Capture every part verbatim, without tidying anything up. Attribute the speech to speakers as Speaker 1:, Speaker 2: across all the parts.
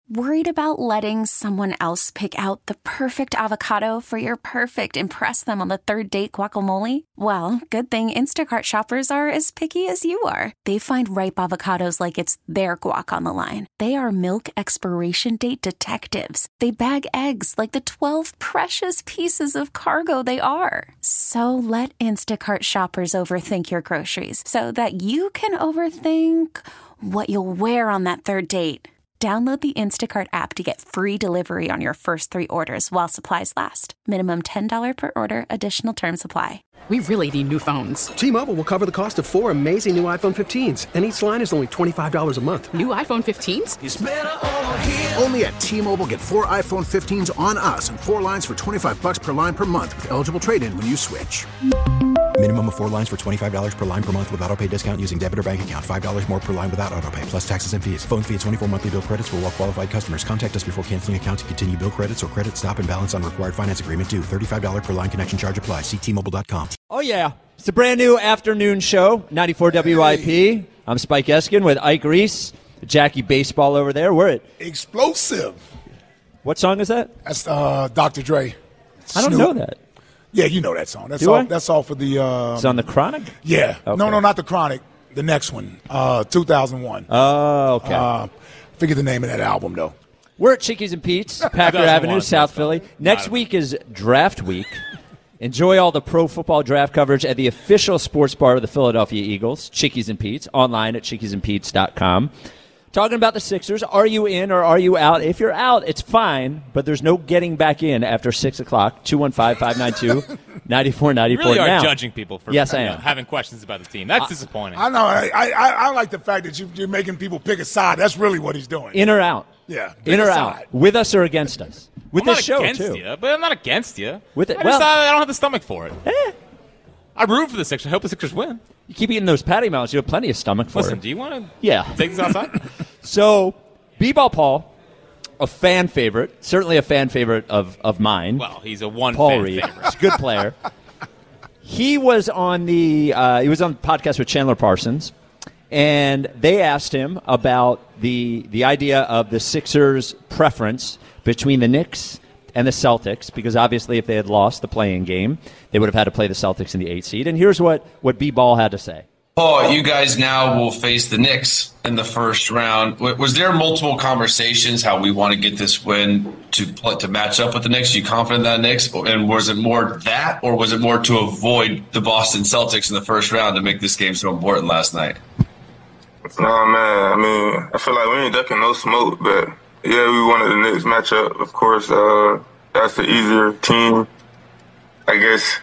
Speaker 1: Worried about letting someone else pick out the perfect avocado for your perfect impress them on the third date guacamole? Well, good thing Instacart shoppers are as picky as you are. They find ripe avocados like it's their guac on the line. They are milk expiration date detectives. They bag eggs like the twelve precious pieces of cargo they are. So let Instacart shoppers overthink your groceries so that you can overthink what you'll wear on that third date. Download the Instacart app to get free delivery on your first three orders while supplies last. Minimum ten dollars per order. Additional terms apply.
Speaker 2: We really need new phones.
Speaker 3: T-Mobile will cover the cost of four amazing new iPhone fifteens, and each line is only twenty-five dollars a month.
Speaker 2: New iPhone fifteens?
Speaker 4: It's better over here. Only at T-Mobile, get four iPhone fifteens on us and four lines for twenty-five dollars per line per month with eligible trade-in when you switch.
Speaker 5: Minimum of four lines for twenty-five dollars per line per month with autopay discount using debit or bank account. five dollars more per line without autopay, plus taxes and fees. Phone fee at twenty-four monthly bill credits for well-qualified customers. Contact us before canceling account to continue bill credits or credit stop and balance on required finance agreement due. thirty-five dollars per line connection charge applies. See T Mobile dot com.
Speaker 6: Oh, yeah. It's a brand new afternoon show, ninety-four W I P. I'm Spike Eskin with Ike Reese, Jackie Baseball over there. We're at
Speaker 7: Explosive.
Speaker 6: What song is that?
Speaker 7: That's uh, Doctor Dre.
Speaker 6: I don't
Speaker 7: Snoop.
Speaker 6: know that.
Speaker 7: Yeah, you know that song. That's
Speaker 6: Do
Speaker 7: all.
Speaker 6: I?
Speaker 7: That's all for the. Um,
Speaker 6: It's on the Chronic?
Speaker 7: Yeah.
Speaker 6: Okay.
Speaker 7: No, no, not the Chronic. The next one, uh, two thousand one.
Speaker 6: Oh, okay.
Speaker 7: Uh, forget the name of that album though.
Speaker 6: We're at Chickies and Pete's, Packer Avenue, South Philly. Next week is Draft Week. Enjoy all the pro football draft coverage at the official sports bar of the Philadelphia Eagles, Chickies and Pete's, online at chickies and pete's dot com. Talking about the Sixers, are you in or are you out? If you're out, it's fine, but there's no getting back in after six o'clock. two one five, five nine two, nine four nine four.
Speaker 8: You really are
Speaker 6: now,
Speaker 8: judging people for
Speaker 6: yes, I
Speaker 8: you know,
Speaker 6: am.
Speaker 8: having questions about the team. That's uh, disappointing.
Speaker 7: I know. I, I, I like the fact that you, you're making people pick a side. That's really what he's doing.
Speaker 6: In or out?
Speaker 7: Yeah.
Speaker 6: In or
Speaker 7: a
Speaker 6: out?
Speaker 7: side.
Speaker 6: With us or against us? With
Speaker 8: I'm
Speaker 6: this
Speaker 8: not
Speaker 6: show,
Speaker 8: against
Speaker 6: too.
Speaker 8: you, but I'm not against you.
Speaker 6: With it,
Speaker 8: I,
Speaker 6: well,
Speaker 8: just, I don't have the stomach for it.
Speaker 6: Eh.
Speaker 8: I root for the Sixers. I hope the Sixers win.
Speaker 6: You keep eating those patty melons. You have plenty of stomach for
Speaker 8: Listen,
Speaker 6: it.
Speaker 8: do you want to
Speaker 6: Yeah.
Speaker 8: take this outside?
Speaker 6: So, B-Ball Paul, a fan favorite, certainly a fan favorite of, of mine.
Speaker 8: Well, he's a one
Speaker 6: Paul
Speaker 8: fan
Speaker 6: Reed,
Speaker 8: favorite.
Speaker 6: he's a good player. He was on the uh, he was on the podcast with Chandler Parsons, and they asked him about the the idea of the Sixers' preference between the Knicks and the Celtics, because obviously if they had lost the play-in game, they would have had to play the Celtics in the eighth seed. And here's what, what B-Ball had to say.
Speaker 9: Paul, you guys now will face the Knicks in the first round. Was there multiple conversations how we want to get this win to play, to match up with the Knicks? Are you confident in that Knicks? And was it more that, or was it more to avoid the Boston Celtics in the first round to make this game so important last night?
Speaker 10: Nah, man. I mean, I feel like we ain't ducking no smoke, but yeah, we wanted the Knicks matchup. Of course, uh, that's the easier team, I guess.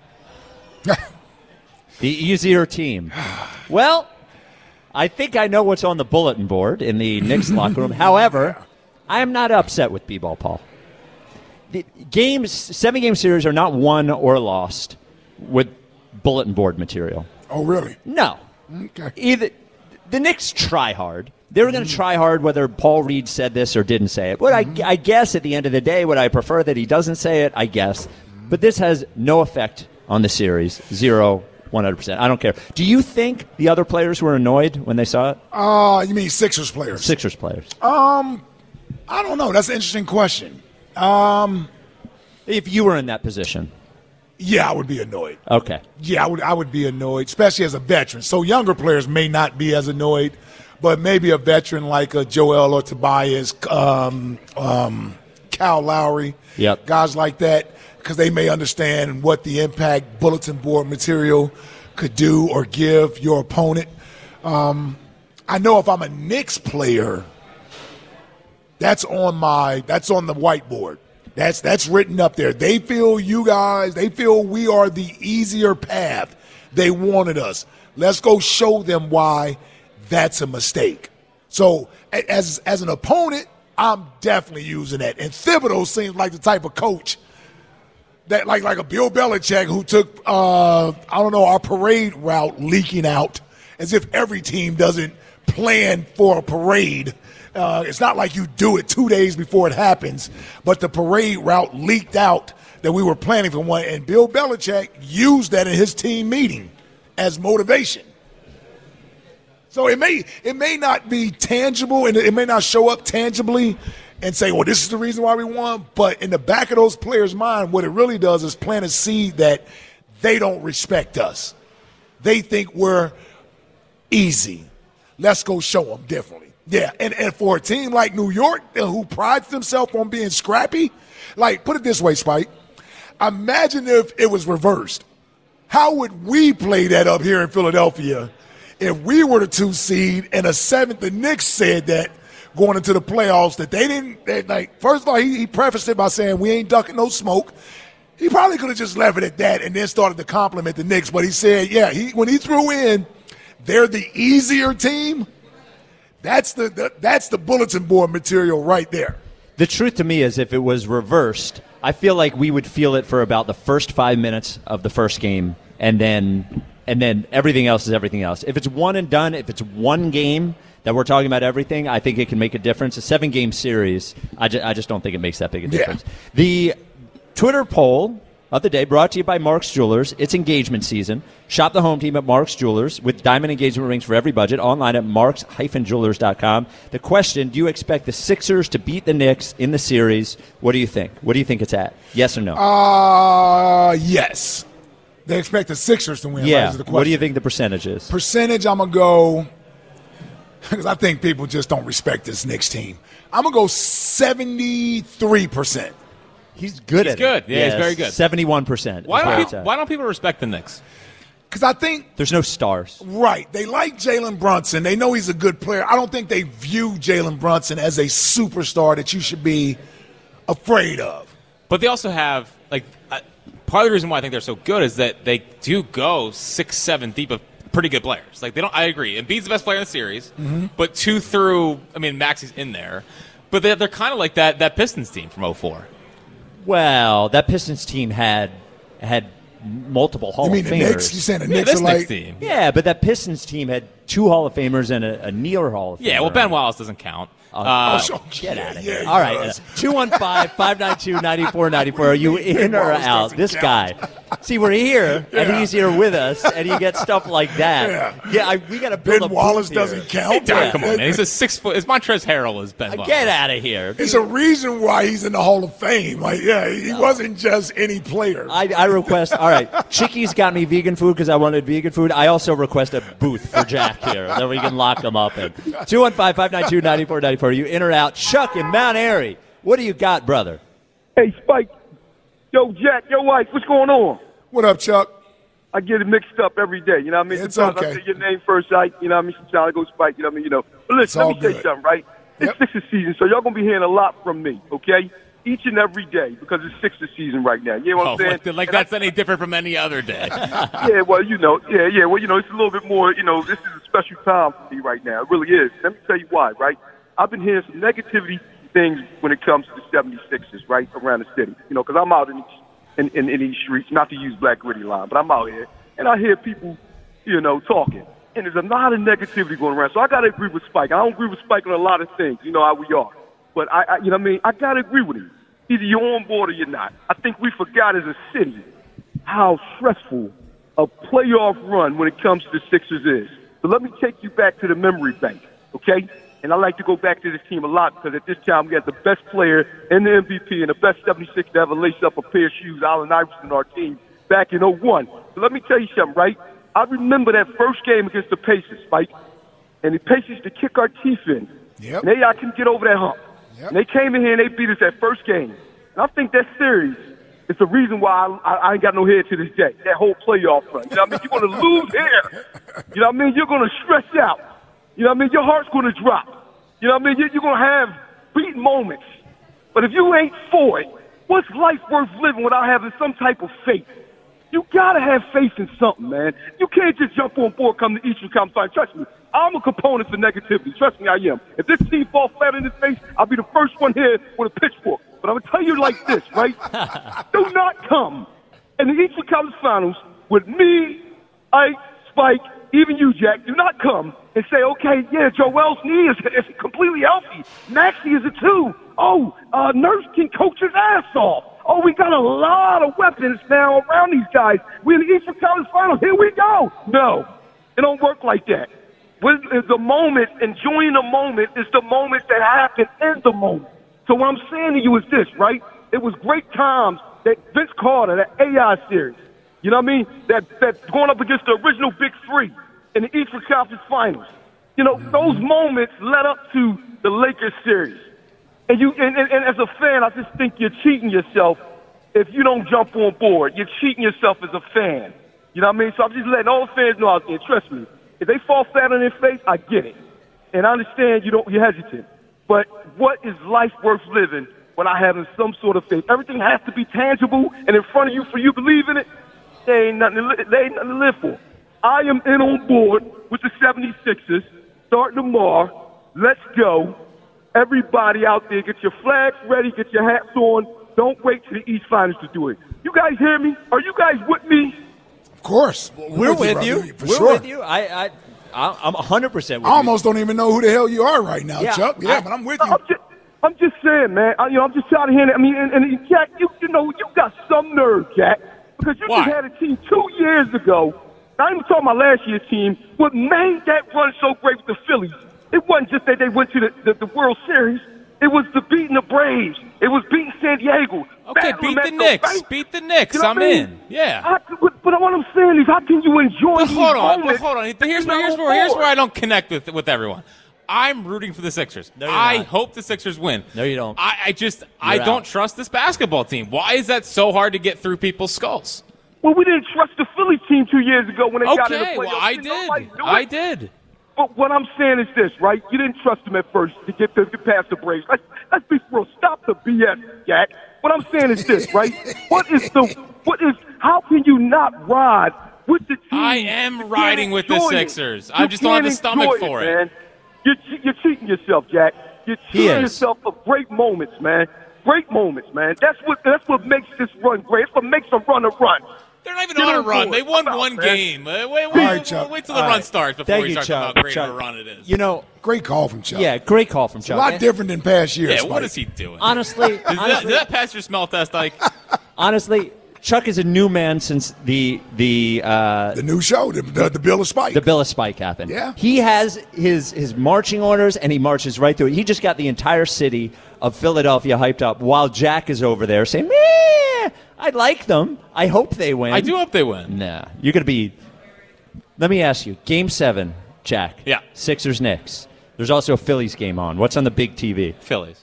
Speaker 6: The easier team. Well, I think I know what's on the bulletin board in the Knicks locker room. However, I am not upset with B-Ball Paul. The games, seven-game series are not won or lost with bulletin board material.
Speaker 7: Oh, really?
Speaker 6: No.
Speaker 7: Okay.
Speaker 6: Either the Knicks try hard. They were going to try hard whether Paul Reed said this or didn't say it. But I, I guess at the end of the day, would I prefer that he doesn't say it? I guess. But this has no effect on the series. Zero. one hundred percent. I don't care. Do you think the other players were annoyed when they saw it?
Speaker 7: Uh, you mean Sixers players?
Speaker 6: Sixers players.
Speaker 7: Um, I don't know. That's an interesting question. Um,
Speaker 6: if you were in that position.
Speaker 7: Yeah, I would be annoyed.
Speaker 6: Okay.
Speaker 7: Yeah, I would I would be annoyed, especially as a veteran. So younger players may not be as annoyed, but maybe a veteran like a Joel or Tobias, um, um, Kyle Lowry,
Speaker 6: yep.
Speaker 7: guys like that, because they may understand what the impact bulletin board material could do or give your opponent. Um, I know if I'm a Knicks player, that's on my that's on the whiteboard. That's that's written up there. They feel you guys, they feel we are the easier path. They wanted us. Let's go show them why that's a mistake. So as as an opponent, I'm definitely using that. And Thibodeau seems like the type of coach that like like a Bill Belichick who took uh, I don't know our parade route leaking out, as if every team doesn't plan for a parade. Uh, it's not like you do it two days before it happens, but the parade route leaked out that we were planning for one, and Bill Belichick used that in his team meeting as motivation. So it may it may not be tangible, and it may not show up tangibly and say, well, this is the reason why we won. But in the back of those players' mind, what it really does is plant a seed that they don't respect us. They think we're easy. Let's go show them differently. Yeah, and, and for a team like New York, who prides themselves on being scrappy, like, put it this way, Spike. Imagine if it was reversed. How would we play that up here in Philadelphia if we were the two seed and a seventh? The Knicks said that going into the playoffs that they didn't, they, like, first of all, he, he prefaced it by saying we ain't ducking no smoke. He probably could have just left it at that and then started to compliment the Knicks. But he said, yeah, he when he threw in, they're the easier team. That's the, the that's the bulletin board material right there.
Speaker 6: The truth to me is if it was reversed, I feel like we would feel it for about the first five minutes of the first game, and then and then everything else is everything else. If it's one and done, if it's one game that we're talking about everything, I think it can make a difference. A seven-game series, I, ju- I just don't think it makes that big a difference. Yeah. The Twitter poll of the day brought to you by Mark's Jewelers. It's engagement season. Shop the home team at Mark's Jewelers with diamond engagement rings for every budget online at marks dash jewelers dot com. The question, do you expect the Sixers to beat the Knicks in the series? What do you think? What do you think it's at? Yes or no?
Speaker 7: Uh, yes. They expect the Sixers to win.
Speaker 6: Yeah.
Speaker 7: Right, is the question.
Speaker 6: What do you think the percentage is?
Speaker 7: Percentage, I'm going to go, because I think people just don't respect this Knicks team. I'm going to go seventy-three percent.
Speaker 6: He's good
Speaker 8: he's
Speaker 6: at
Speaker 8: good.
Speaker 6: it.
Speaker 8: Yeah, he's very good.
Speaker 6: seventy-one percent.
Speaker 8: Why don't, people, why don't people respect the Knicks?
Speaker 7: Because I think
Speaker 6: there's no stars.
Speaker 7: Right. They like Jalen Brunson. They know he's a good player. I don't think they view Jalen Brunson as a superstar that you should be afraid of.
Speaker 8: But they also have, like, uh, part of the reason why I think they're so good is that they do go six, seven deep of pretty good players. Like, they don't. I agree. Embiid's the best player in the series,
Speaker 7: mm-hmm.
Speaker 8: but two through, I mean, Maxi's in there. But they're, they're kind of like that, that Pistons team from oh four.
Speaker 6: Well, that Pistons team had had multiple Hall
Speaker 7: you mean
Speaker 6: of
Speaker 7: the
Speaker 6: Famers.
Speaker 7: Knicks? You saying the
Speaker 8: yeah,
Speaker 7: Knicks
Speaker 8: this
Speaker 7: are like
Speaker 8: Knicks team?
Speaker 6: Yeah, but that Pistons team had two Hall of Famers and a, a near Hall of Famer.
Speaker 8: Yeah, well, Ben Wallace doesn't count.
Speaker 6: Uh,
Speaker 8: uh,
Speaker 6: oh, get out of
Speaker 7: yeah,
Speaker 6: here.
Speaker 7: yeah,
Speaker 6: All right. two one five, five nine two, nine four nine four. Are you in or out? This guy. See, we're here,
Speaker 7: yeah.
Speaker 6: and he's here with us, and you get stuff like that.
Speaker 7: Yeah,
Speaker 6: yeah I, we got to build
Speaker 7: Ben
Speaker 6: a
Speaker 7: Wallace
Speaker 6: booth here.
Speaker 7: doesn't count.
Speaker 8: yeah. Come on, man. He's a six foot. It's Montrezl Harrell as Ben Wallace.
Speaker 6: Get out of here.
Speaker 7: It's a reason why he's in the Hall of Fame. Like, yeah, he no. wasn't just any player.
Speaker 6: I, I request, all right, Chickies got me vegan food because I wanted vegan food. I also request a booth for Jack here that we can lock him up in. two one five, five nine two, nine four nine four. Are you in or out? Chuck in Mount Airy. What do you got, brother?
Speaker 11: Hey, Spike. Yo, Jack, your wife, what's going on?
Speaker 7: What up, Chuck?
Speaker 11: I get it mixed up every day. You know what I mean?
Speaker 7: It's
Speaker 11: Sometimes
Speaker 7: okay.
Speaker 11: I say your name first, I, you know what I mean? Sometimes I go Spike, you know what I mean? You know. But listen, let me
Speaker 7: good.
Speaker 11: say something, right? It's
Speaker 7: Yep.
Speaker 11: Sixers season, so y'all going to be hearing a lot from me, okay? Each and every day, because it's Sixers season right now. You know what
Speaker 8: Oh,
Speaker 11: I'm saying?
Speaker 8: like, like
Speaker 11: And
Speaker 8: that's I, any different from any other day.
Speaker 11: yeah, well, you know, yeah, yeah. Well, you know, it's a little bit more, you know, this is a special time for me right now. It really is. Let me tell you why, right? I've been hearing some negativity things when it comes to the seventy-sixers, right, around the city. You know, because I'm out in these, in, in, in these streets, not to use Black Gritty line, but I'm out here, and I hear people, you know, talking. And there's a lot of negativity going around. So I got to agree with Spike. I don't agree with Spike on a lot of things. You know how we are. But, I, I you know what I mean? I got to agree with him. Either you're on board or you're not. I think we forgot as a city how stressful a playoff run when it comes to the Sixers is. So let me take you back to the memory bank, okay? And I like to go back to this team a lot because at this time we had the best player and the M V P and the best seventy-six to ever lace up a pair of shoes, Allen Iverson, on our team back in oh one. So let me tell you something, right? I remember that first game against the Pacers, Spike, and the Pacers to kick our teeth in.
Speaker 7: Yep.
Speaker 11: And they I couldn't get over that hump.
Speaker 7: Yep.
Speaker 11: And they came in here and they beat us that first game. And I think that series is the reason why I, I, I ain't got no head to this day, that whole playoff run. You know what I mean? You're going to lose here. You know what I mean? You're going to stress out. You know what I mean? Your heart's going to drop. You know what I mean? You're, you're going to have beat moments. But if you ain't for it, what's life worth living without having some type of faith? You got to have faith in something, man. You can't just jump on board, come to Eastern Conference. Trust me, I'm a component for negativity. Trust me, I am. If this team falls flat in its face, I'll be the first one here with a pitchfork. But I'm going to tell you like this, right? Do not come in the Eastern Conference Finals with me, Ike, Spike, even you, Jack. Do not come and say, okay, yeah, Joel's knee is, is completely healthy. Maxey is it too. Oh, uh, Nurse can coach his ass off. Oh, we got a lot of weapons now around these guys. We're in the Eastern Conference Finals. Here we go. No, it don't work like that. With the moment, enjoying the moment is the moment that happened in the moment. So what I'm saying to you is this, right? It was great times that Vince Carter, that A I series, you know what I mean? That that going up against the original Big Three in the Eastern Conference Finals. You know, those moments led up to the Lakers series. And you, and, and, and as a fan, I just think you're cheating yourself if you don't jump on board. You're cheating yourself as a fan. You know what I mean? So I'm just letting all the fans know out there, trust me, if they fall flat on their face, I get it. And I understand you don't, you're hesitant. But what is life worth living without having some sort of faith? Everything has to be tangible and in front of you for you to believe in it. There ain't nothing to, li- there ain't nothing to live for. I am in on board with the seventy-sixers starting tomorrow. Let's go. Everybody out there, get your flags ready, get your hats on. Don't wait till the East Finals to do it. You guys hear me? Are you guys with me?
Speaker 7: Of course.
Speaker 6: We're, We're with, with you.
Speaker 7: For
Speaker 6: We're
Speaker 7: sure.
Speaker 6: with you. I, I, I'm one hundred percent with
Speaker 7: I
Speaker 6: you.
Speaker 7: almost don't even know who the hell you are right now,
Speaker 6: yeah,
Speaker 7: Chuck. Yeah,
Speaker 6: I,
Speaker 7: but I'm with you.
Speaker 11: I'm just, I'm just saying, man. I, you know, I'm just trying to hear it. I mean, and, and Jack, you, you know, you got some nerve, Jack, because you
Speaker 8: Why?
Speaker 11: just had a team two years ago. Not even talking about last year's team. What made that run so great with the Phillies? It wasn't just that they went to the, the, the World Series. It was the beating the Braves. It was beating San Diego.
Speaker 8: Okay, beat the Knicks. Beat the Knicks. You know I'm I mean? in. Yeah.
Speaker 11: I, but, but what I'm saying is, how can you enjoy
Speaker 8: but
Speaker 11: these
Speaker 8: hold on,
Speaker 11: moments?
Speaker 8: but hold on. Here's, where, here's, where, here's where I don't connect with with everyone. I'm rooting for the Sixers.
Speaker 6: No, you're
Speaker 8: I
Speaker 6: not.
Speaker 8: hope the Sixers win.
Speaker 6: No, you don't.
Speaker 8: I, I just you're I
Speaker 6: out.
Speaker 8: don't trust this basketball team. Why is that so hard to get through people's skulls?
Speaker 11: Well, we didn't trust the Phillies team two years ago when they
Speaker 8: okay,
Speaker 11: got in the playoffs.
Speaker 8: well, I
Speaker 11: Didn't
Speaker 8: did. I did.
Speaker 11: But what I'm saying is this, right? You didn't trust them at first to get to get past the Braves. Let's, let's be real. Stop the B S, Jack. What I'm saying is this, right? What is the what is? How can you not ride with the team?
Speaker 8: I am riding with the Sixers. I just don't have the stomach for it.
Speaker 11: Man. You're, you're cheating yourself, Jack. You're cheating yourself of great moments, man. Great moments, man. That's what that's what makes this run great. That's what makes a run a run.
Speaker 8: They're not even on a run. They won one game. Wait, wait, wait, wait till the run starts before we start talking about how great of a run it is.
Speaker 6: You know,
Speaker 7: great call from Chuck.
Speaker 6: Yeah, great call from Chuck.
Speaker 7: A lot different than past years.
Speaker 8: Yeah,
Speaker 7: Spike.
Speaker 8: what is he doing?
Speaker 6: Honestly,
Speaker 8: Does that, did that pass your smell test, Ike?
Speaker 6: honestly, Chuck is a new man since the the uh,
Speaker 7: the new show, the, the, the Bill of Spike.
Speaker 6: The Bill of Spike happened.
Speaker 7: Yeah,
Speaker 6: he has his his marching orders, and he marches right through it. He just got the entire city of Philadelphia hyped up, while Jack is over there saying, "Meh, I like them. I hope they win."
Speaker 8: I do hope they win.
Speaker 6: Nah, you're gonna be. Let me ask you, Game Seven, Jack.
Speaker 8: Yeah.
Speaker 6: Sixers Knicks. There's also a Phillies game on. What's on the big T V?
Speaker 8: Phillies.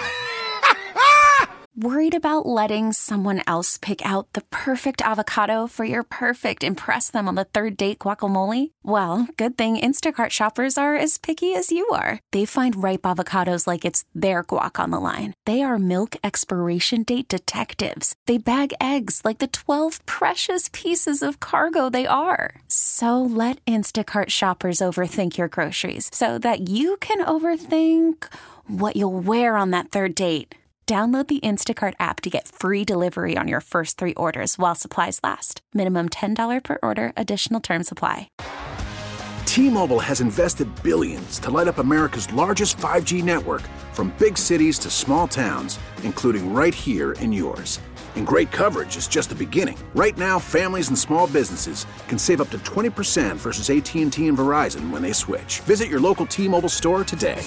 Speaker 1: Worried about letting someone else pick out the perfect avocado for your perfect impress them on the third date guacamole? Well, good thing Instacart shoppers are as picky as you are. They find ripe avocados like it's their guac on the line. They are milk expiration date detectives. They bag eggs like the twelve precious pieces of cargo they are. So let Instacart shoppers overthink your groceries so that you can overthink what you'll wear on that third date. Download the Instacart app to get free delivery on your first three orders while supplies last. Minimum ten dollars per order. Additional terms apply.
Speaker 4: T-Mobile has invested billions to light up America's largest five G network, from big cities to small towns, including right here in yours. And great coverage is just the beginning. Right now, families and small businesses can save up to twenty percent versus A T and T and Verizon when they switch. Visit your local T-Mobile store today.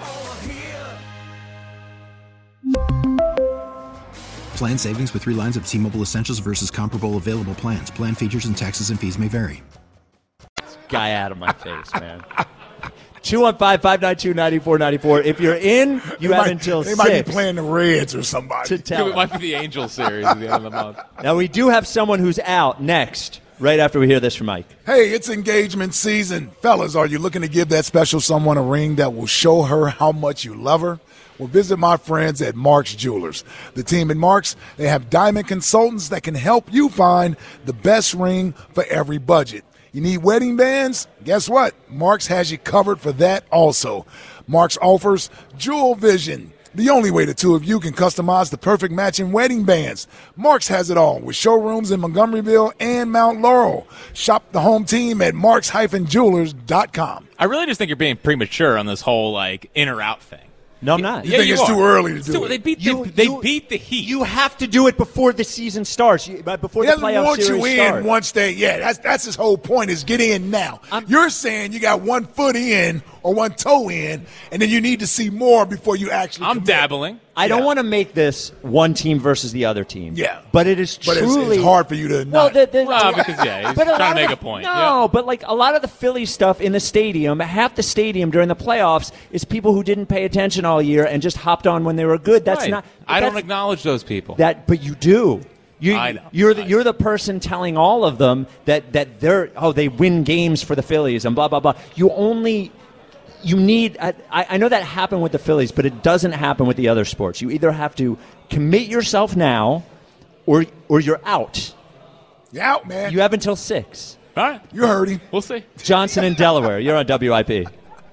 Speaker 5: Plan savings with three lines of T-Mobile Essentials versus comparable available plans. Plan features and taxes and fees may vary.
Speaker 6: Guy out of my face, man. two one five, five nine two, nine four nine four. If you're in, you
Speaker 7: they
Speaker 6: have
Speaker 7: might,
Speaker 6: until
Speaker 7: they
Speaker 6: six.
Speaker 7: They might be playing the Reds or somebody.
Speaker 6: To tell
Speaker 8: It might be the Angels series at the end of the month.
Speaker 6: Now, we do have someone who's out next, right after we hear this from Mike.
Speaker 7: Hey, it's engagement season. Fellas, are you looking to give that special someone a ring that will show her how much you love her? Well, visit my friends at Mark's Jewelers. The team at Mark's, they have diamond consultants that can help you find the best ring for every budget. You need wedding bands? Guess what? Mark's has you covered for that also. Mark's offers Jewel Vision, the only way the two of you can customize the perfect matching wedding bands. Mark's has it all with showrooms in Montgomeryville and Mount Laurel. Shop the home team at marks dash jewelers dot com.
Speaker 8: I really just think you're being premature on this whole like in or out thing.
Speaker 6: No, I'm not.
Speaker 7: You
Speaker 8: Yeah,
Speaker 7: think
Speaker 8: you
Speaker 7: it's
Speaker 8: are.
Speaker 7: too early to
Speaker 8: It's
Speaker 7: do
Speaker 8: too-
Speaker 7: it?
Speaker 8: They beat
Speaker 6: You-
Speaker 8: the, they
Speaker 6: you-
Speaker 8: beat the Heat.
Speaker 6: You have to do it before the season starts. You- Before
Speaker 7: He
Speaker 6: the
Speaker 7: doesn't
Speaker 6: playoff
Speaker 7: want
Speaker 6: series
Speaker 7: you in
Speaker 6: start.
Speaker 7: once they, yeah, that's that's his whole point is get in now.
Speaker 6: I'm-
Speaker 7: You're saying you got one foot in or one toe in, and then you need to see more before you actually
Speaker 8: I'm
Speaker 7: commit.
Speaker 8: dabbling.
Speaker 6: I don't
Speaker 7: Yeah.
Speaker 6: want to make this one team versus the other team.
Speaker 7: Yeah.
Speaker 6: But it is
Speaker 7: But it's-
Speaker 6: truly
Speaker 7: it's hard for you to
Speaker 6: Well,
Speaker 7: not-
Speaker 6: the, the,
Speaker 8: Well, because, yeah, he's
Speaker 6: but a
Speaker 8: trying
Speaker 6: lot
Speaker 8: to make
Speaker 6: of
Speaker 8: a
Speaker 6: the-
Speaker 8: point.
Speaker 6: No,
Speaker 8: Yeah.
Speaker 6: but like a lot of the Philly stuff in the stadium, half the stadium during the playoffs is people who didn't pay attention all year and just hopped on when they were good. That's
Speaker 8: Right.
Speaker 6: not.
Speaker 8: I don't
Speaker 6: that's-
Speaker 8: acknowledge those people.
Speaker 6: that, but you do. You,
Speaker 8: I know.
Speaker 6: You're the, you're the person telling all of them that that they're oh they win games for the Phillies and blah blah blah. You only. You need. I, I know that happened with the Phillies, but it doesn't happen with the other sports. You either have to commit yourself now, or or you're out.
Speaker 7: You're out, man.
Speaker 6: You have until six.
Speaker 8: All right.
Speaker 7: You're hurting.
Speaker 8: We'll see.
Speaker 6: Johnson in Delaware. You're on W I P.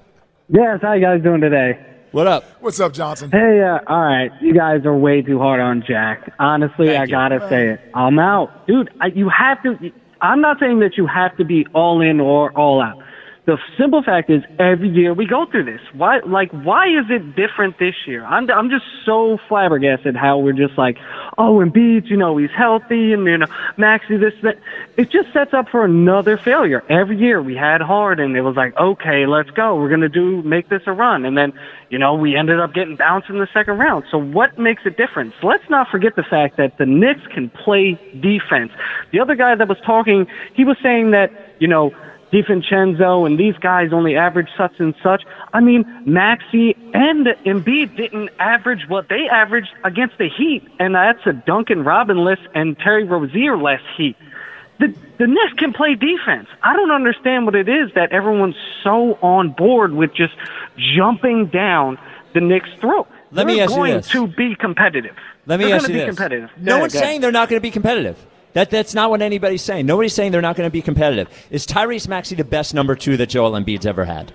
Speaker 12: Yes, how you guys doing today?
Speaker 6: What up?
Speaker 7: What's up, Johnson?
Speaker 12: Hey, uh, all right, you guys are way too hard on Jack. Honestly,
Speaker 8: Thank
Speaker 12: I
Speaker 8: you.
Speaker 12: gotta say it. I'm out, dude. I, you have to. I'm not saying that you have to be all in or all out. The simple fact is, every year we go through this. Why, like, why is it different this year? I'm, I'm just so flabbergasted how we're just like, oh, Embiid, you know, he's healthy, and you know, Maxey, this, that. It just sets up for another failure. Every year we had Harden, it was like, okay, let's go. We're gonna do make this a run, and then, you know, we ended up getting bounced in the second round. So what makes it different? So let's not forget the fact that the Knicks can play defense. The other guy that was talking, he was saying that, you know, DiVincenzo and these guys only average such and such. I mean, Maxey and Embiid didn't average what they averaged against the Heat, and that's a Duncan Robinson and Terry Rozier-less Heat. The, the Knicks can play defense. I don't understand what it is that everyone's so on board with just jumping down the Knicks' throat.
Speaker 6: Let
Speaker 12: They're
Speaker 6: me ask you
Speaker 12: going
Speaker 6: this.
Speaker 12: to be competitive.
Speaker 6: Let me
Speaker 12: They're
Speaker 6: ask
Speaker 12: going
Speaker 6: you
Speaker 12: to be
Speaker 6: this.
Speaker 12: competitive.
Speaker 6: No
Speaker 12: Yeah,
Speaker 6: one's
Speaker 12: go ahead.
Speaker 6: saying they're not going to be competitive. That that's not what anybody's saying. Nobody's saying they're not going to be competitive. Is Tyrese Maxey the best number two that Joel Embiid's ever had?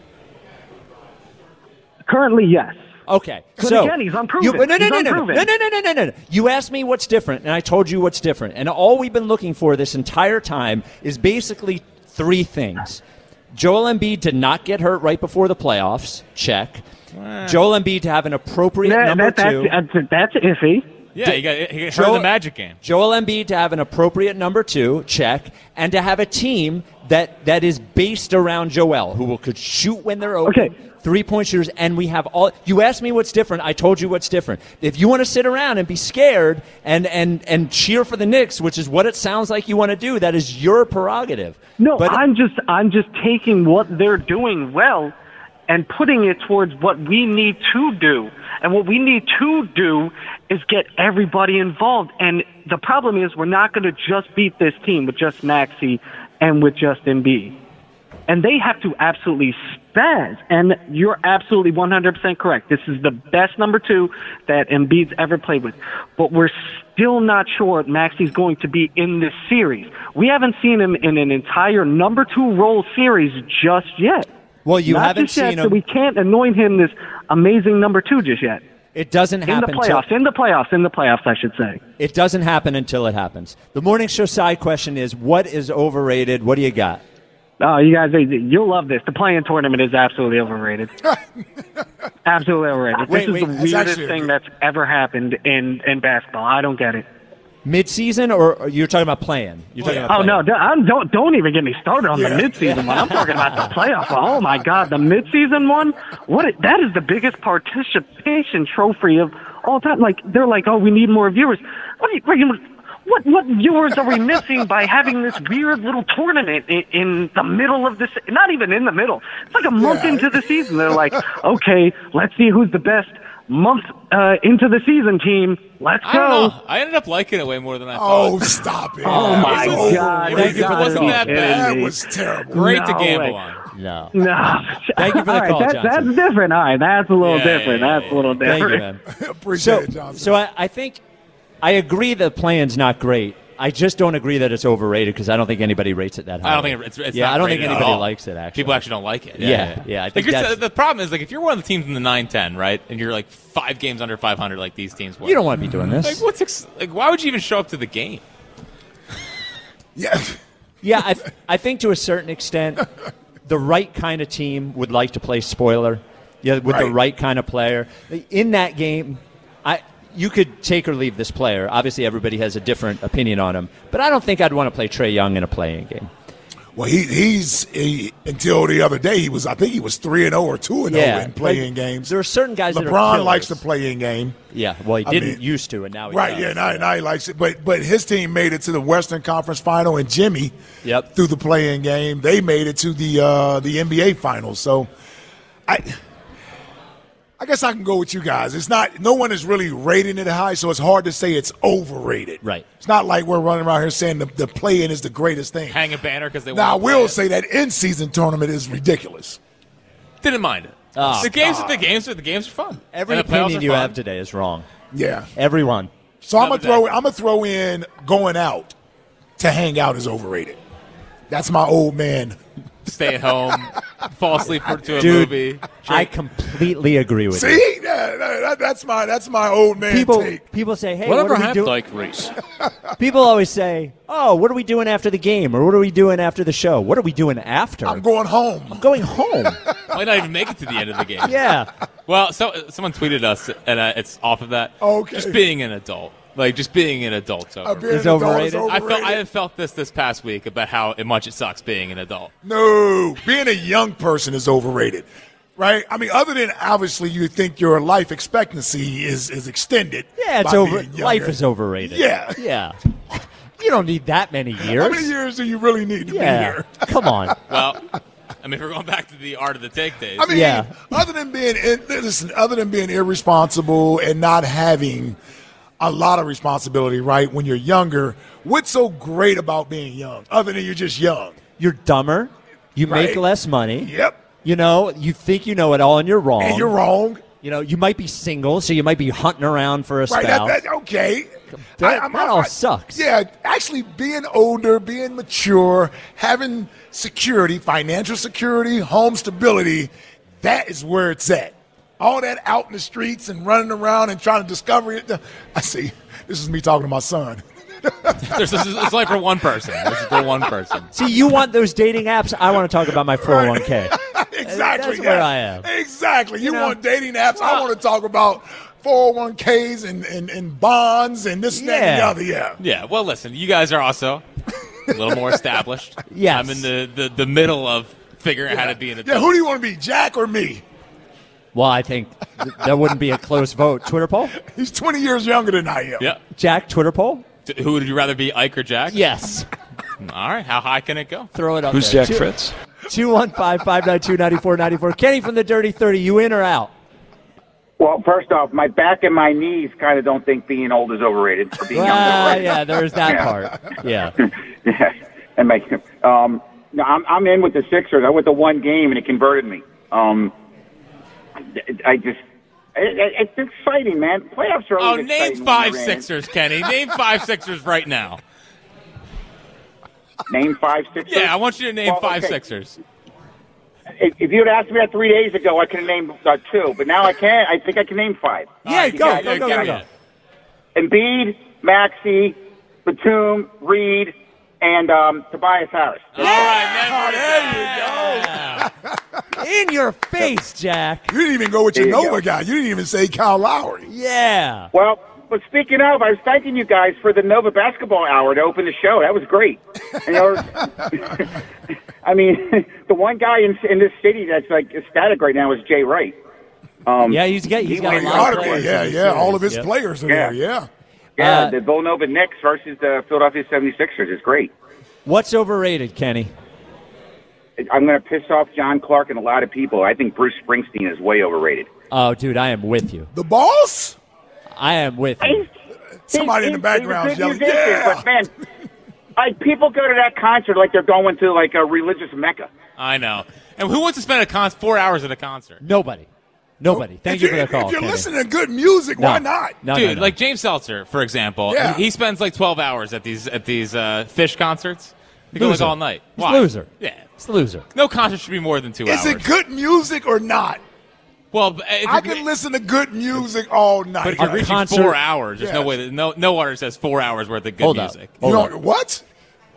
Speaker 12: Currently, yes.
Speaker 6: Okay,
Speaker 12: But
Speaker 6: so
Speaker 12: again, he's unproven.
Speaker 6: You, no, no,
Speaker 12: He's
Speaker 6: no, no, no,
Speaker 12: unproven.
Speaker 6: no, no, no, no, no, no. You asked me what's different, and I told you what's different. And all we've been looking for this entire time is basically three things. Joel Embiid to not get hurt right before the playoffs. Check. Joel Embiid to have an appropriate
Speaker 12: That-
Speaker 6: number
Speaker 12: that-
Speaker 6: two.
Speaker 12: that's, that's, that's iffy.
Speaker 8: Yeah, he got, he got hurt in
Speaker 6: Joel-
Speaker 8: the Magic game.
Speaker 6: Joel Embiid to have an appropriate number two, check, and to have a team that, that is based around Joel, who will could shoot when they're open,
Speaker 12: Okay.
Speaker 6: three-point shooters, and we have all. You asked me what's different. I told you what's different. If you want to sit around and be scared and and and cheer for the Knicks, which is what it sounds like you want to do, that is your prerogative.
Speaker 12: No,
Speaker 6: But-
Speaker 12: I'm just I'm just taking what they're doing well and putting it towards what we need to do. And what we need to do is get everybody involved. And the problem is we're not going to just beat this team with just Maxey and with just Embiid. And they have to absolutely spaz. And you're absolutely one hundred percent correct. This is the best number two that Embiid's ever played with. But we're still not sure Maxey's going to be in this series. We haven't seen him in an entire number two role series just yet.
Speaker 6: Well, you
Speaker 12: Not
Speaker 6: haven't
Speaker 12: just yet,
Speaker 6: seen
Speaker 12: so
Speaker 6: him.
Speaker 12: we can't anoint him this amazing number two just yet.
Speaker 6: It doesn't
Speaker 12: In the
Speaker 6: happen. till-
Speaker 12: playoffs, in the playoffs, in the playoffs, I should say.
Speaker 6: It doesn't happen until it happens. The morning show side question is: what is overrated? What do you got?
Speaker 12: Oh, you guys, you'll love this. The play-in tournament is absolutely overrated. Absolutely overrated.
Speaker 6: Wait,
Speaker 12: this is
Speaker 6: wait,
Speaker 12: the
Speaker 6: that's
Speaker 12: weirdest
Speaker 7: actually a
Speaker 12: thing
Speaker 7: good-
Speaker 12: that's ever happened in, in basketball. I don't get it.
Speaker 6: Mid-season, or or you're talking about playing? You're talking about
Speaker 12: Oh,
Speaker 6: playing.
Speaker 12: no, don't- I'm- don't don't even get me started on
Speaker 7: Yeah.
Speaker 12: the midseason one. I'm talking about the playoff one. Oh, my God, the midseason one? What? It, that is the biggest participation trophy of all time. Like, they're like, oh, we need more viewers. What, are you, what, are you, what, what viewers are we missing by having this weird little tournament in, in the middle of this? Not even in the middle. It's like a month
Speaker 7: Yeah.
Speaker 12: into the season. They're like, okay, let's see who's the best month uh, into the season team. Let's
Speaker 8: I don't
Speaker 12: go.
Speaker 8: know. I ended up liking it way more than I
Speaker 7: Oh,
Speaker 8: thought.
Speaker 7: stop it.
Speaker 12: Oh,
Speaker 7: That
Speaker 12: my
Speaker 7: was
Speaker 12: God.
Speaker 8: It
Speaker 6: Thank
Speaker 8: was,
Speaker 6: you for
Speaker 8: it
Speaker 6: the
Speaker 8: wasn't
Speaker 6: call,
Speaker 8: that
Speaker 12: Johnson.
Speaker 8: bad.
Speaker 7: That was terrible.
Speaker 8: Great to
Speaker 12: No
Speaker 8: gamble
Speaker 12: way.
Speaker 8: on.
Speaker 6: No.
Speaker 12: No.
Speaker 6: Thank you for the
Speaker 12: All right,
Speaker 6: call,
Speaker 12: that,
Speaker 6: Johnson.
Speaker 12: That's different. All right, that's a little
Speaker 8: Yeah, yeah,
Speaker 12: different.
Speaker 8: yeah,
Speaker 12: that's a little
Speaker 6: Thank you,
Speaker 12: different.
Speaker 6: man.
Speaker 7: Appreciate
Speaker 6: So,
Speaker 7: it, Johnson.
Speaker 6: so I, I think I agree that playing's not great. I just don't agree that it's overrated because I don't think anybody rates it that high.
Speaker 8: I don't think it's, it's
Speaker 6: yeah,
Speaker 8: not
Speaker 6: I don't think
Speaker 8: rated at
Speaker 6: anybody
Speaker 8: all.
Speaker 6: likes it. Actually,
Speaker 8: People actually don't like it.
Speaker 6: Yeah,
Speaker 8: Yeah,
Speaker 6: yeah, I
Speaker 8: Like
Speaker 6: think
Speaker 8: you're-
Speaker 6: that's-
Speaker 8: the problem is, like, if you're one of the teams in the nine ten, right, and you're like five games under five hundred, like these teams were,
Speaker 6: you don't want to be doing this.
Speaker 8: Like, what's ex- like? Why would you even show up to the game?
Speaker 7: yeah.
Speaker 6: Yeah, I, I think to a certain extent, the right kind of team would like to play spoiler. Yeah, with
Speaker 7: Right.
Speaker 6: the right kind of player. In that game, I you could take or leave this player. Obviously, everybody has a different opinion on him, but I don't think I'd want to play Trae Young in a play-in game.
Speaker 7: Well, he, he's he, until the other day he was I think he was three and zero or two and
Speaker 6: Yeah,
Speaker 7: zero in play-in
Speaker 6: like,
Speaker 7: games.
Speaker 6: There are certain guys that are
Speaker 7: LeBron
Speaker 6: killers.
Speaker 7: likes to play in game.
Speaker 6: Yeah, well, he
Speaker 7: I
Speaker 6: didn't
Speaker 7: mean,
Speaker 6: used to, and now he
Speaker 7: right.
Speaker 6: does.
Speaker 7: Yeah, now, now he likes it. But but his team made it to the Western Conference Final, and Jimmy,
Speaker 6: Yep.
Speaker 7: through the play-in game, they made it to the uh, the N B A Finals. So, I. I guess I can go with you guys. It's not. No one is really rating it high, so it's hard to say it's overrated.
Speaker 6: Right.
Speaker 7: It's not like we're running around here saying the, the play-in is the greatest thing.
Speaker 8: Hang a banner because they
Speaker 7: Now, I
Speaker 8: want to
Speaker 7: will
Speaker 8: play it.
Speaker 7: say that in-season tournament is ridiculous.
Speaker 8: Didn't mind it.
Speaker 6: Oh,
Speaker 8: the games,
Speaker 7: God.
Speaker 8: the games, the games are fun.
Speaker 6: Every
Speaker 8: And the playoffs
Speaker 6: opinion
Speaker 8: are
Speaker 6: you
Speaker 8: fun.
Speaker 6: have today is wrong.
Speaker 7: Yeah.
Speaker 6: Everyone.
Speaker 7: So I'm gonna
Speaker 8: Another
Speaker 7: throw.
Speaker 8: day.
Speaker 7: I'm gonna throw in going out to hang out is overrated. That's my old man.
Speaker 8: Stay at home, fall asleep for, to a
Speaker 6: Dude,
Speaker 8: movie.
Speaker 6: I completely agree with you.
Speaker 7: See, yeah, that, that's my that's my old man
Speaker 6: People,
Speaker 7: take.
Speaker 6: people say, "Hey,
Speaker 13: Whatever
Speaker 6: what are we
Speaker 13: happened,
Speaker 6: doing?"
Speaker 13: like Reese.
Speaker 6: People always say, "Oh, what are we doing after the game, or what are we doing after the show? What are we doing after?"
Speaker 7: I'm going home.
Speaker 6: I'm going home.
Speaker 8: Might not even make it to the end of the game.
Speaker 6: Yeah.
Speaker 8: Well, so someone tweeted us, and uh, it's off of that.
Speaker 7: Okay.
Speaker 8: Just being an adult, like just being an adult's over.
Speaker 7: Uh, being
Speaker 6: It's
Speaker 7: an adult
Speaker 6: overrated.
Speaker 7: is
Speaker 8: I felt
Speaker 7: overrated.
Speaker 8: I have felt this this past week about how much it sucks being an adult.
Speaker 7: No, being a young person is overrated, right? I mean, other than obviously you think your life expectancy is is extended.
Speaker 6: Yeah, it's
Speaker 7: by
Speaker 6: over.
Speaker 7: being younger.
Speaker 6: Life is overrated.
Speaker 7: Yeah.
Speaker 6: Yeah. You don't need that many years.
Speaker 7: How many years do you really need to
Speaker 6: yeah.
Speaker 7: be here?
Speaker 6: Come on.
Speaker 8: Well, I mean, if we're going back to the art of the take days.
Speaker 7: I mean,
Speaker 6: Yeah.
Speaker 7: other than being in, listen, other than being irresponsible and not having a lot of responsibility, right? When you're younger, what's so great about being young? Other than you're just young.
Speaker 6: You're dumber. You make
Speaker 7: Right.
Speaker 6: less money.
Speaker 7: Yep.
Speaker 6: You know, you think you know it all, and you're wrong.
Speaker 7: And you're wrong.
Speaker 6: You know, you might be single, so you might be hunting around for a
Speaker 7: Right.
Speaker 6: spouse.
Speaker 7: That, that, okay.
Speaker 6: That- that all sucks.
Speaker 7: Yeah. Actually, being older, being mature, having security, financial security, home stability, that is where it's at. All that out in the streets and running around and trying to discover it. I see. This is me talking to my son.
Speaker 8: There's, this is, it's like for one person. This is for one person.
Speaker 6: See, you want those dating apps? I want to talk about my four oh one k.
Speaker 7: Exactly.
Speaker 6: That's where
Speaker 7: yeah.
Speaker 6: I am.
Speaker 7: Exactly. You,
Speaker 6: You know?
Speaker 7: want dating apps? I want to talk about four oh one k's and, and, and bonds and this and that and the
Speaker 6: Yeah.
Speaker 7: other. Yeah.
Speaker 8: Yeah. Well, listen, you guys are also a little more established.
Speaker 6: Yes.
Speaker 8: I'm in the, the, the middle of figuring out how to be an adult.
Speaker 7: Yeah. Who do you want to be, Jack or me?
Speaker 6: Well, I think th- that wouldn't be a close vote. Twitter poll?
Speaker 7: He's twenty years younger than I am.
Speaker 8: Yeah.
Speaker 6: Jack, Twitter poll?
Speaker 8: D- Who would you rather be, Ike or Jack?
Speaker 6: Yes.
Speaker 8: All right. How high can it go?
Speaker 6: Throw it up
Speaker 13: Who's
Speaker 6: there.
Speaker 13: Jack Fritz?
Speaker 6: two one five, five nine two, nine four nine four. Kenny from the Dirty thirty, you in or out?
Speaker 14: Well, first off, my back and my knees kind of don't think being old is overrated. Or being young is
Speaker 6: Ah,
Speaker 14: overrated.
Speaker 6: yeah, there's that
Speaker 14: Yeah.
Speaker 6: part. Yeah.
Speaker 14: Yeah, and my, um, no, I'm I'm in with the Sixers. I went to one game and it converted me. Um, I just, it, it, it's exciting, man. Playoffs are
Speaker 8: Oh,
Speaker 14: always
Speaker 8: name
Speaker 14: exciting when
Speaker 8: five
Speaker 14: you're in.
Speaker 8: Sixers, Kenny. Name five Sixers right now.
Speaker 14: Name five Sixers.
Speaker 8: Yeah, I want you to name
Speaker 14: Well,
Speaker 8: five
Speaker 14: okay.
Speaker 8: Sixers.
Speaker 14: If, if you had asked me that three days ago, I could have named uh, two, but now I can't. I think I can name five.
Speaker 6: Yeah,
Speaker 14: You
Speaker 6: go,
Speaker 14: got-
Speaker 6: go,
Speaker 14: you
Speaker 6: go,
Speaker 14: got
Speaker 6: go,
Speaker 14: it.
Speaker 6: go.
Speaker 14: Embiid, Maxey, Batum, Reed, and um, Tobias Harris.
Speaker 8: All right, man.
Speaker 7: Oh, there you go.
Speaker 6: In your face, Jack.
Speaker 7: You didn't even go with your
Speaker 14: There you
Speaker 7: Nova
Speaker 14: go.
Speaker 7: guy. You didn't even say Kyle Lowry.
Speaker 6: Yeah.
Speaker 14: Well, but speaking of, I was thanking you guys for the Nova Basketball Hour to open the show. That was great. And, you know, I mean, the one guy in, in this city that's like ecstatic right now is Jay Wright. Um,
Speaker 6: Yeah, he's got, he's
Speaker 14: he
Speaker 6: got a
Speaker 14: went-
Speaker 7: He
Speaker 6: lot
Speaker 7: ought
Speaker 6: of
Speaker 7: to be.
Speaker 6: players.
Speaker 7: Yeah,
Speaker 6: in this
Speaker 7: yeah. All of
Speaker 6: series.
Speaker 7: his
Speaker 6: Yep.
Speaker 7: players are
Speaker 14: Yeah.
Speaker 7: there. Yeah.
Speaker 14: yeah,
Speaker 6: Uh,
Speaker 14: the Villanova Knicks versus the Philadelphia seventy-sixers is great.
Speaker 6: What's overrated, Kenny?
Speaker 14: I'm going to piss off John Clark and a lot of people. I think Bruce Springsteen is way overrated.
Speaker 6: Oh, dude, I am with you.
Speaker 7: The boss?
Speaker 6: I am with you.
Speaker 7: Somebody in the background yelling, yeah.
Speaker 14: But man, like people go to that concert like they're going to like a religious mecca.
Speaker 8: I know. And who wants to spend a con- four hours at a concert?
Speaker 6: Nobody. Nobody. Thank
Speaker 7: If
Speaker 6: you
Speaker 7: you-
Speaker 6: for the call,
Speaker 7: If you're
Speaker 6: Kenny.
Speaker 7: listening to good music,
Speaker 6: No.
Speaker 7: why not?
Speaker 6: No,
Speaker 8: Dude,
Speaker 6: no, no.
Speaker 8: like James Seltzer, for example,
Speaker 7: Yeah.
Speaker 8: he spends like twelve hours at these at these uh, Fish concerts. He goes
Speaker 6: Loser.
Speaker 8: like all night.
Speaker 6: He's
Speaker 8: Why?
Speaker 6: a loser.
Speaker 8: Yeah.
Speaker 6: He's a loser.
Speaker 8: No concert should be more than two
Speaker 7: Is
Speaker 8: hours.
Speaker 7: it good music or not?
Speaker 8: Well, if
Speaker 7: I
Speaker 8: it-
Speaker 7: can listen to good music all night.
Speaker 8: But if you're reaching
Speaker 6: concert-
Speaker 8: four hours, there's no
Speaker 7: Yes.
Speaker 8: way that no no artist has four hours worth of good
Speaker 6: Hold up.
Speaker 8: music.
Speaker 7: You
Speaker 6: Hold
Speaker 7: know
Speaker 6: up.
Speaker 7: what?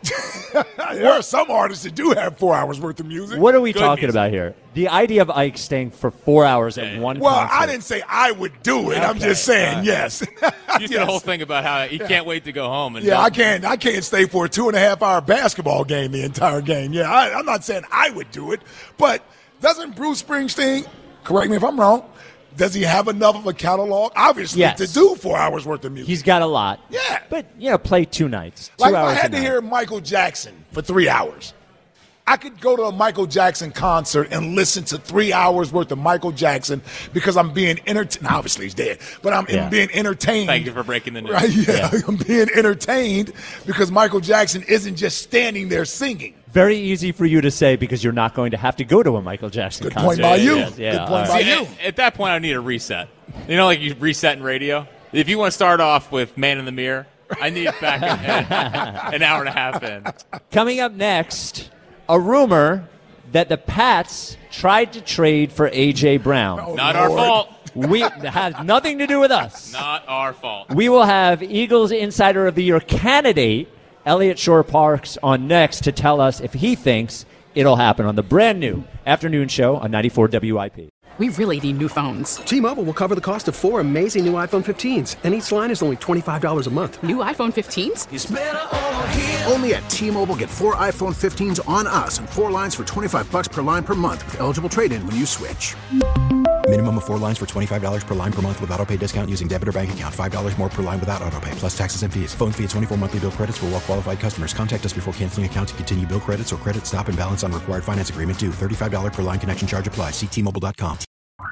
Speaker 7: There are some artists that do have four hours worth of music.
Speaker 6: What are we
Speaker 8: Good
Speaker 6: talking
Speaker 8: music.
Speaker 6: about here? The idea of Ike staying for four hours at one
Speaker 7: Well,
Speaker 6: concert.
Speaker 7: I didn't say I would do it. I'm
Speaker 6: Okay.
Speaker 7: just saying,
Speaker 8: Uh,
Speaker 7: yes.
Speaker 8: You said the whole thing about how he can't wait to go home. And
Speaker 7: Yeah,
Speaker 8: don't-
Speaker 7: I can't. I can't stay for a two and a half hour basketball game the entire game. Yeah, I, I'm not saying I would do it, but doesn't Bruce Springsteen? Correct me if I'm wrong. Does he have enough of a catalog, obviously,
Speaker 6: Yes.
Speaker 7: to do four hours worth of music?
Speaker 6: He's got a lot.
Speaker 7: Yeah.
Speaker 6: But, you know, play two nights. Two
Speaker 7: Like if I
Speaker 6: hours
Speaker 7: had
Speaker 6: a
Speaker 7: to
Speaker 6: night.
Speaker 7: hear Michael Jackson for three hours, I could go to a Michael Jackson concert and listen to three hours worth of Michael Jackson because I'm being entertained. Obviously, he's dead, but I'm
Speaker 6: Yeah.
Speaker 7: being entertained.
Speaker 8: Thank you for breaking the news.
Speaker 7: Right? Yeah, I'm being entertained because Michael Jackson isn't just standing there singing.
Speaker 6: Very easy for you to say because you're not going to have to go to a Michael Jackson
Speaker 7: Good
Speaker 6: concert.
Speaker 7: point by you.
Speaker 6: Yes, yeah,
Speaker 7: Good
Speaker 6: all
Speaker 7: point
Speaker 6: right.
Speaker 7: by
Speaker 8: See,
Speaker 7: you.
Speaker 8: at, at that point, I need a reset. You know, like you reset in radio? If you want to start off with Man in the Mirror, I need it back in, an hour and a half in.
Speaker 6: Coming up next, a rumor that the Pats tried to trade for A J. Brown.
Speaker 7: Oh,
Speaker 8: Not our
Speaker 7: Lord.
Speaker 8: fault.
Speaker 6: We that has nothing to do with us.
Speaker 8: Not our fault.
Speaker 6: We will have Eagles Insider of the Year candidate Elliot Shore-Parks on next to tell us if he thinks it'll happen on the brand new afternoon show on ninety-four W I P.
Speaker 2: We really need new phones.
Speaker 3: T-Mobile will cover the cost of four amazing new iPhone fifteens, and each line is only twenty-five dollars a month.
Speaker 2: New iPhone fifteens?
Speaker 4: Only at T-Mobile, get four iPhone fifteens on us and four lines for twenty-five bucks per line per month with eligible trade-in when you switch.
Speaker 5: Minimum of four lines for twenty-five dollars per line per month with auto pay discount using debit or bank account. five dollars more per line without auto pay, plus taxes and fees. Phone fee at twenty-four monthly bill credits for well-qualified customers. Contact us before canceling account to continue bill credits or credit stop and balance on required finance agreement due. thirty-five dollars per line connection charge applies. See T Mobile dot com.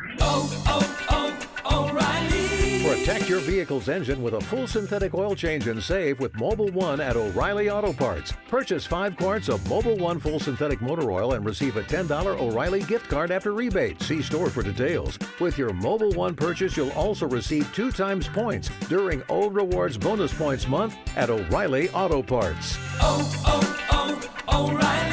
Speaker 13: Protect your vehicle's engine with a full synthetic oil change and save with Mobile One at O'Reilly Auto Parts. Purchase five quarts of Mobile One full synthetic motor oil and receive a ten dollars O'Reilly gift card after rebate. See store for details. With your Mobile One purchase, you'll also receive two times points during O Rewards Bonus Points Month at O'Reilly Auto Parts.
Speaker 15: Oh, oh, oh, O'Reilly.